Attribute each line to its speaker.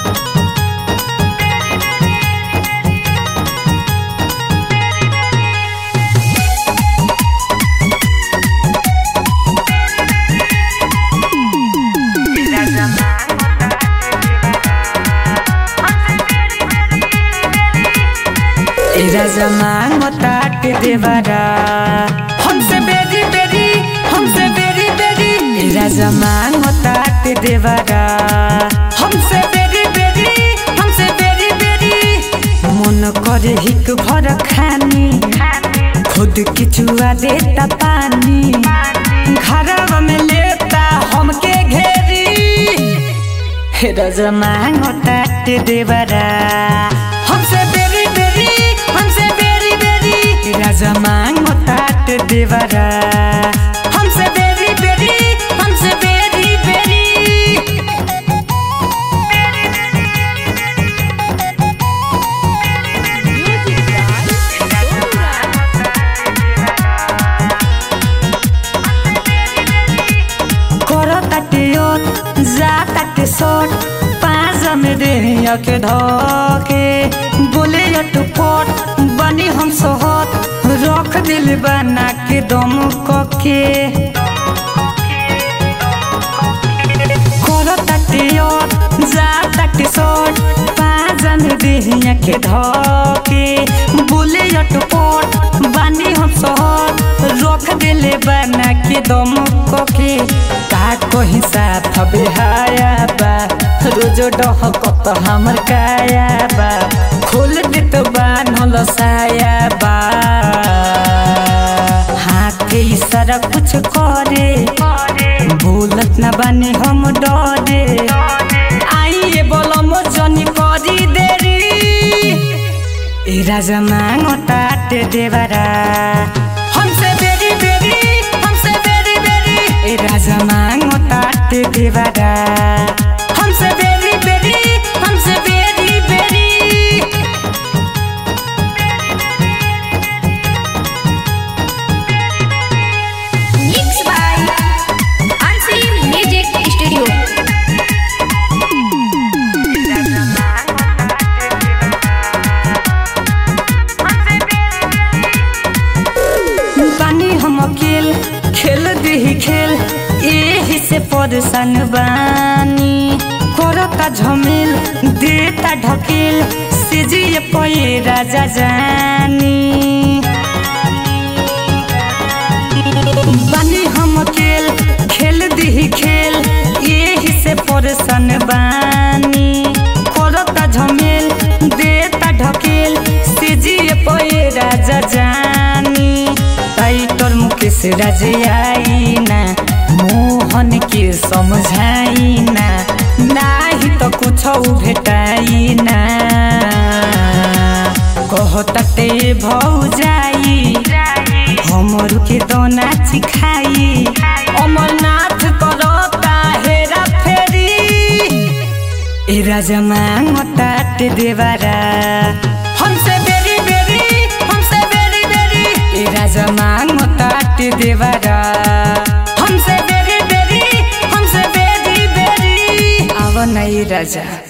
Speaker 1: राजा मांगो ताट देवरा हमसे बेरी बेरी हमसे बेरी बेरी राजा मांगो ताट देवरा हमसे बेरी बेरी हमसे बेरी बेरी मन करे हिक भर खानी खुद किचुआ देता पानी घरवा में लेता हमके घेरी राजा मांगो ताट देवरा हमसे बेरी बेरी हमसे बेरी बेरी राजा मांगो ताट देवरा हमसे बेरी बेरी हमसे बेरी बेरी करो ताटे ओत जा ताटे सोट पाजा में दे के धोके बोले टुपोट बनी हम सोहत रख दिल बना के दम के करो ताटे ओत जा ताटे सोट पाजा में दे के धोके बोले टुपोट बनी हम सोहत रख दिल बना के दम के को हिसाब बिहाया बा रोज डह कत हमर काया बा खोल देत बान्हल साया बा हाथ के इशारा कुछ करे बोलत न बानी हम डरे आइए बोलम जनी करी देरी राजा मांगो ताट देवरा हमसे बेरी बेरी हमसे बेरी बेरी राजा मांगो ताट देवरा हमसे बेरी बेरी हमसे बेरी बेरी
Speaker 2: Mixed by Unseen Music Studio.
Speaker 1: बानी हम अकेल खेल दी खेल यही से परेशान बानी करता झमेल देता ढकेल सिजिए पे राजा जानी बानी हम अकेल खेल दी खेल यही से परेशान बानी करता झमेल देता ढकेल सिजिए पे राजा जानी टाइटर मुकेश राजे आई ना मोहन के समझाई ना नाही तो कुछ भेटाई ना कहते भौजाई हमर के दोना चिखाई अमरनाथ करता हेरा फेरी राजा मांगो ताट देवरा हमसे बेरी बेरी हमसे बेरी बेरी राजा मांगो ताट देवरा हमसे बेरी बेरी हमसे बेरी बेरी आव नहीं राजा।